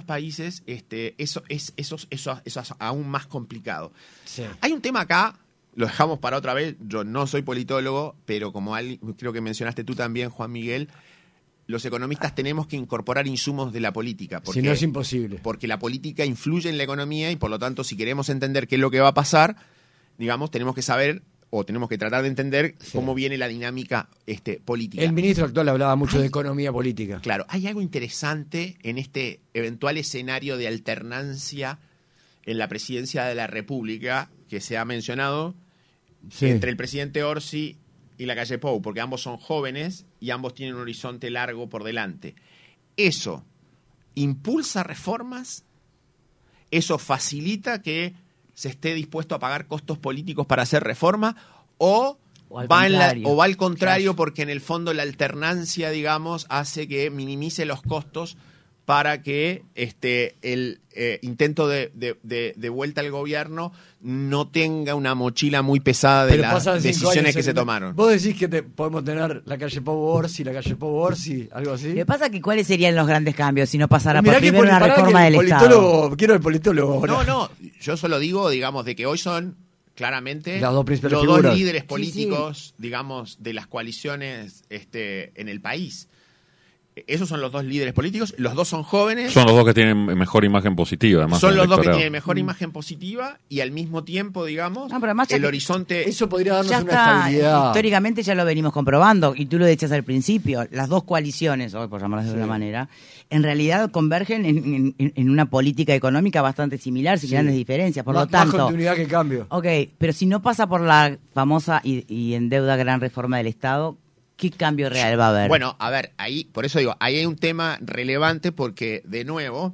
eso es aún más complicado. Sí. Hay un tema acá, lo dejamos para otra vez. Yo no soy politólogo, pero como creo que mencionaste tú también, Juan Miguel, los economistas tenemos que incorporar insumos de la política. Si no es imposible. Porque la política influye en la economía y, por lo tanto, si queremos entender qué es lo que va a pasar, digamos, tenemos que saber o tenemos que tratar de entender cómo viene la dinámica política. El ministro actual hablaba mucho de economía política. Claro, hay algo interesante en este eventual escenario de alternancia en la presidencia de la República que se ha mencionado entre el presidente Orsi y Lacalle Pou, porque ambos son jóvenes y ambos tienen un horizonte largo por delante. ¿Eso impulsa reformas? ¿Eso facilita que se esté dispuesto a pagar costos políticos para hacer reforma? ¿O va al contrario, porque en el fondo la alternancia, digamos, hace que minimice los costos para que el intento de vuelta al gobierno no tenga una mochila muy pesada de las decisiones que se tomaron? ¿Vos decís que podemos tener Lacalle Pou Orsi, algo así? ¿Qué pasa? Que ¿cuáles serían los grandes cambios si no pasara por primero una reforma del Estado? Quiero el politólogo. No, yo solo digo, digamos, de que hoy son claramente los dos líderes políticos, digamos, de las coaliciones en el país. esos son los dos líderes políticos, los dos son jóvenes. Son los dos que tienen mejor imagen positiva, además. Son en el los dos que electorado. tienen mejor imagen positiva y al mismo tiempo, digamos, No, pero además ya el que- horizonte... Eso podría darnos Ya una está, estabilidad. históricamente ya lo venimos comprobando, y tú lo decías al principio, las dos coaliciones, hoy por llamarlas de Sí. una manera, en realidad convergen en una política económica bastante similar, sin Sí. grandes diferencias. Por más, lo tanto, más continuidad que cambio. ok, pero si no pasa por la famosa y en deuda gran reforma del Estado, ¿qué cambio real va a haber? Bueno, a ver, ahí, por eso digo, ahí hay un tema relevante porque, de nuevo,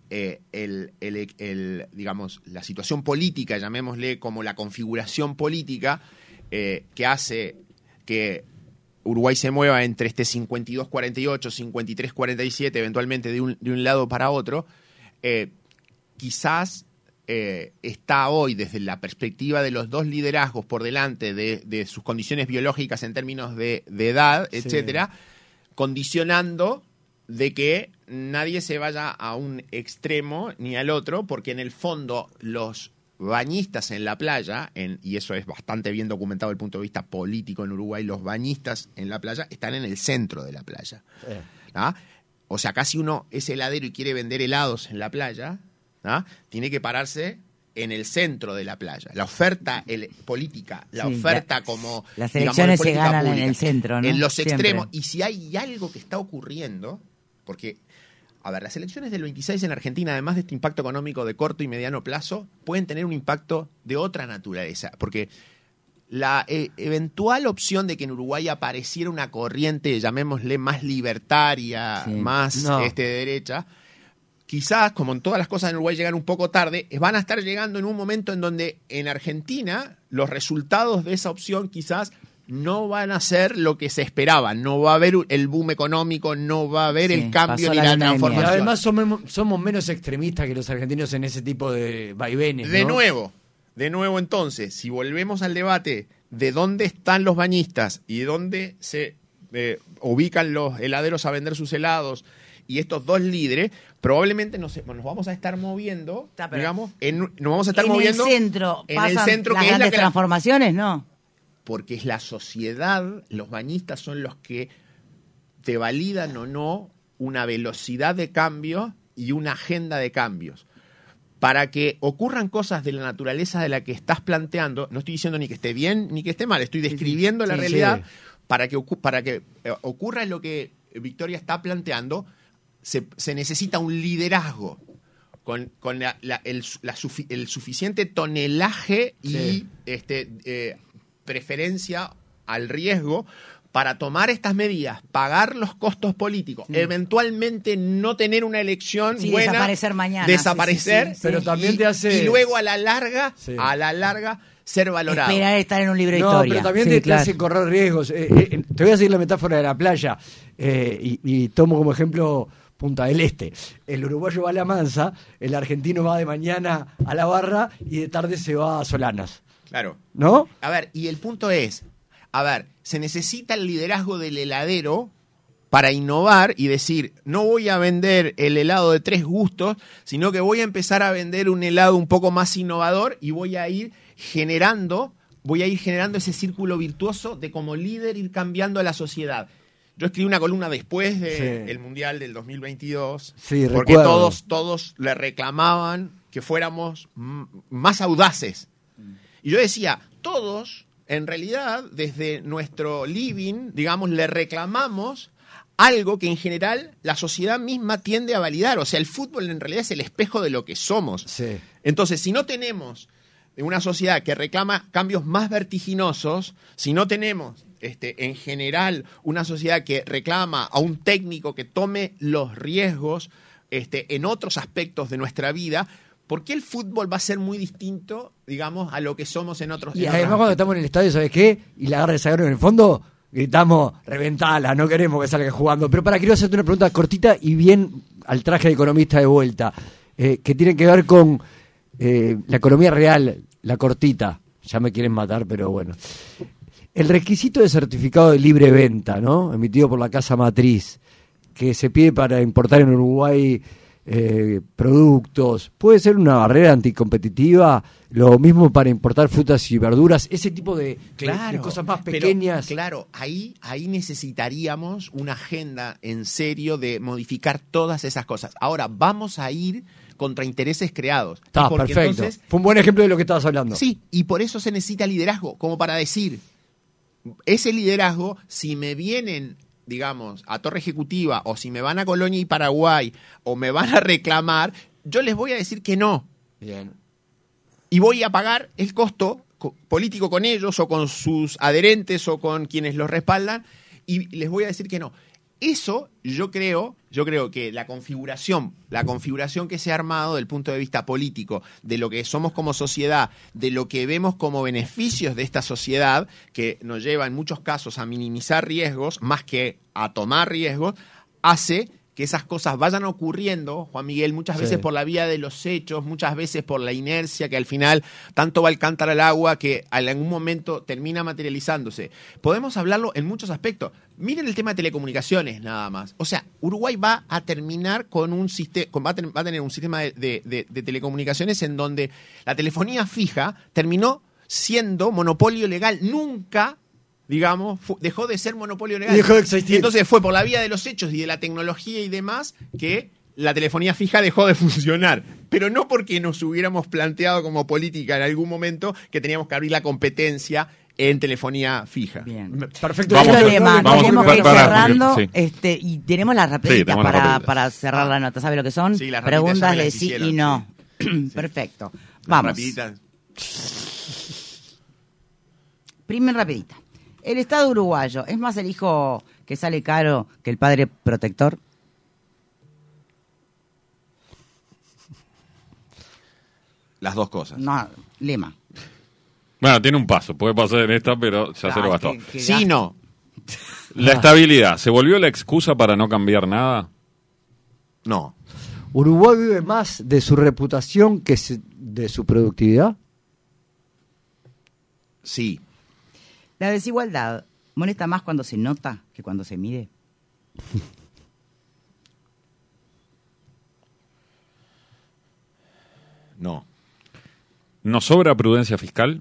digamos, la situación política, llamémosle como la configuración política, que hace que Uruguay se mueva entre este 52-48, 53-47, eventualmente de un lado para otro, quizás está hoy, desde la perspectiva de los dos liderazgos por delante de sus condiciones biológicas en términos de edad, Sí. etcétera, condicionando de que nadie se vaya a un extremo ni al otro, porque en el fondo los bañistas en la playa, y eso es bastante bien documentado desde el punto de vista político en Uruguay, los bañistas en la playa están en el centro de la playa. ¿Ah? O sea, casi uno es heladero y quiere vender helados en la playa, ¿ah? Tiene que pararse en el centro de la playa. La oferta política, la Sí, oferta como... las digamos, elecciones de se política ganan en pública, el centro, ¿no? en los Siempre. extremos. Y si hay algo que está ocurriendo, porque, a ver, las elecciones del 26 en Argentina, además de este impacto económico de corto y mediano plazo, pueden tener un impacto de otra naturaleza, porque la eventual opción de que en Uruguay apareciera una corriente, llamémosle más libertaria, Sí. más No. de derecha, quizás, como en todas las cosas en Uruguay llegan un poco tarde, van a estar llegando en un momento en donde en Argentina los resultados de esa opción quizás no van a ser lo que se esperaba. No va a haber el boom económico, no va a haber Sí, el cambio pasó ni la la luna de miel. Y transformación. además somos menos extremistas que los argentinos en ese tipo de vaivenes. De ¿no? nuevo entonces, si volvemos al debate de dónde están los bañistas y dónde se ubican los heladeros a vender sus helados y estos dos líderes, probablemente nos vamos a estar moviendo, Está, pero digamos, nos vamos a estar en moviendo el centro en pasan el centro, las que es la grandes que transformaciones, ¿no? porque es la sociedad, los bañistas son los que te validan o no una velocidad de cambio y una agenda de cambios. Para que ocurran cosas de la naturaleza de la que estás planteando, no estoy diciendo ni que esté bien ni que esté mal, estoy describiendo la Sí, realidad. sí. Para que ocurra lo que Victoria está planteando, se necesita un liderazgo con el suficiente tonelaje Sí. y preferencia al riesgo para tomar estas medidas, pagar los costos políticos, eventualmente no tener una elección Sí, buena, desaparecer mañana, desaparecer, sí, sí, sí. Pero también te hace- y luego a la larga, Sí. ser valorado. Esperar estar en un libro de No, historia. pero también Sí, te claro. hace correr riesgos. Te voy a seguir la metáfora de la playa y tomo como ejemplo Punta del Este. El uruguayo va a La Mansa, el argentino va de mañana a la barra y de tarde se va a Solanas. Claro. ¿No? A ver, y el punto es, se necesita el liderazgo del heladero para innovar y decir, no voy a vender el helado de 3 gustos, sino que voy a empezar a vender un helado un poco más innovador y voy a ir generando ese círculo virtuoso de como líder ir cambiando a la sociedad. Yo escribí una columna después del Sí. Mundial del 2022, Sí, porque recuerdo. todos le reclamaban que fuéramos más audaces. Y yo decía, todos, en realidad, desde nuestro living, digamos, le reclamamos algo que en general la sociedad misma tiende a validar. O sea, el fútbol en realidad es el espejo de lo que somos. Sí. Entonces, si no tenemos una sociedad que reclama cambios más vertiginosos, si no tenemos en general una sociedad que reclama a un técnico que tome los riesgos en otros aspectos de nuestra vida, ¿por qué el fútbol va a ser muy distinto, digamos, a lo que somos en otros Y en además otros cuando estamos en el estadio, ¿sabes qué? Y la agarra el zaguero en el fondo, gritamos, reventala, no queremos que salga jugando. Pero quiero hacerte una pregunta cortita y bien al traje de economista de vuelta, que tiene que ver con la economía real, la cortita. Ya me quieren matar, pero bueno. El requisito de certificado de libre venta, ¿no? Emitido por la casa matriz, que se pide para importar en Uruguay productos, puede ser una barrera anticompetitiva, lo mismo para importar frutas y verduras, ese tipo de cosas más pequeñas. Pero, claro, ahí necesitaríamos una agenda en serio de modificar todas esas cosas. Ahora, vamos a ir contra intereses creados. Está perfecto. Entonces, fue un buen ejemplo de lo que estabas hablando. Sí, y por eso se necesita liderazgo, como para decir, ese liderazgo, si me vienen, digamos, a Torre Ejecutiva, o si me van a Colonia y Paraguay, o me van a reclamar, yo les voy a decir que no. Bien. Y voy a pagar el costo político con ellos, o con sus adherentes, o con quienes los respaldan, y les voy a decir que no. Eso yo creo que la configuración que se ha armado del punto de vista político, de lo que somos como sociedad, de lo que vemos como beneficios de esta sociedad, que nos lleva en muchos casos a minimizar riesgos más que a tomar riesgos, hace que esas cosas vayan ocurriendo, Juan Miguel, muchas veces por la vía de los hechos, muchas veces por la inercia, que al final tanto va el cántaro al agua que en algún momento termina materializándose. Podemos hablarlo en muchos aspectos. Miren el tema de telecomunicaciones nada más. O sea, Uruguay va a terminar con un sistema, va a tener un sistema de telecomunicaciones en donde la telefonía fija terminó siendo monopolio legal. Nunca, digamos, dejó de ser monopolio legal. Dejó de existir. Entonces fue por la vía de los hechos y de la tecnología y demás que la telefonía fija dejó de funcionar. Pero no porque nos hubiéramos planteado como política en algún momento que teníamos que abrir la competencia en telefonía fija. Bien. Perfecto. Tenemos que ir cerrando, sí. Y tenemos las rapiditas para cerrar la nota. ¿Sabe lo que son? Sí, las preguntas de las sí hicieron, y no. Sí. Perfecto. Las Vamos. rapiditas. Primer rapidita. ¿El Estado uruguayo es más el hijo que sale caro que el padre protector? Las dos cosas. No, lema. Bueno, tiene un paso, puede pasar en esta, pero ya se lo bastó. Sí, no. La estabilidad, ¿se volvió la excusa para no cambiar nada? No. ¿Uruguay vive más de su reputación que de su productividad? Sí. ¿La desigualdad molesta más cuando se nota que cuando se mide? No. ¿Nos sobra prudencia fiscal?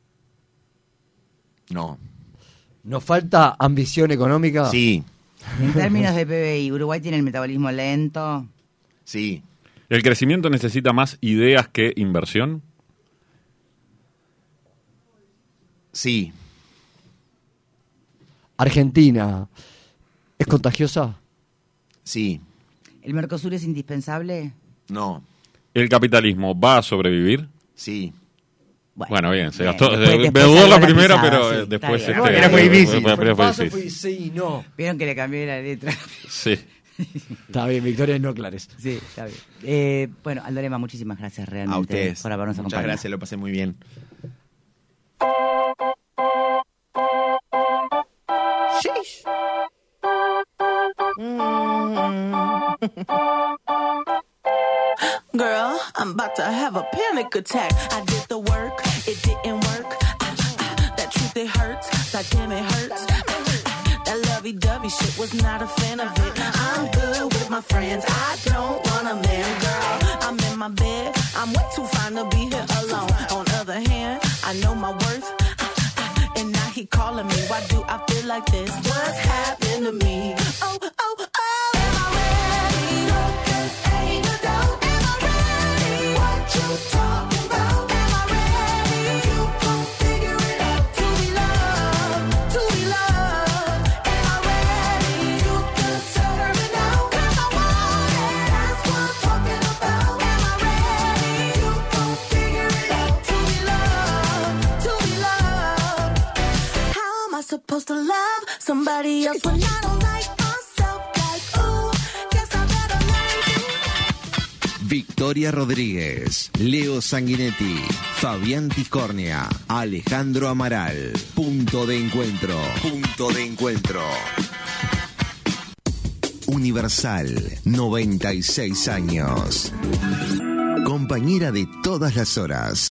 No. ¿Nos falta ambición económica? Sí. En términos de PBI, ¿Uruguay tiene el metabolismo lento? Sí. ¿El crecimiento necesita más ideas que inversión? Sí. ¿Argentina es contagiosa? Sí. ¿El Mercosur es indispensable? No. ¿El capitalismo va a sobrevivir? Sí. Bueno, bien, se bien. gastó. Después Me dudó salió la la primera, pisada, pero sí, después. está bien. La primera fue difícil. Fue Paso difícil. fue sí y no. Vieron que le cambié la letra. Sí. Está bien, Victoria, no aclares. Sí, está bien. Bueno, Aldo Lema, muchísimas gracias realmente A ustedes. por habernos Muchas acompañado. gracias, lo pasé muy bien. Girl, I'm about to have a panic attack. I did the work, it didn't work. That truth, it hurts. Like, damn, it hurts. That lovey-dovey shit was not a fan of it. I'm good with my friends. I don't want a man, girl. I'm in my bed. I'm way too fine to be here alone. On the other hand, I know my worth. And now he calling me. Why do I feel like this? What's happened to me? Oh, oh, oh. Am I ready? Ain't no doubt. Am I ready? What you talking about? Am I ready? You gon' figure it out. To be loved, to be loved. Am I ready? You can serve it now. 'Cause I want it. That's what I'm talking about. Am I ready? You gon' figure it out. To be loved, to be loved. How am I supposed to love somebody else when I don't like myself? Like, ooh, guess I better learn to. Victoria Rodríguez, Leo Sanguinetti, Fabián Tiscornia, Alejandro Amaral. Punto de encuentro. Punto de encuentro. Universal, 96 años. Compañera de todas las horas.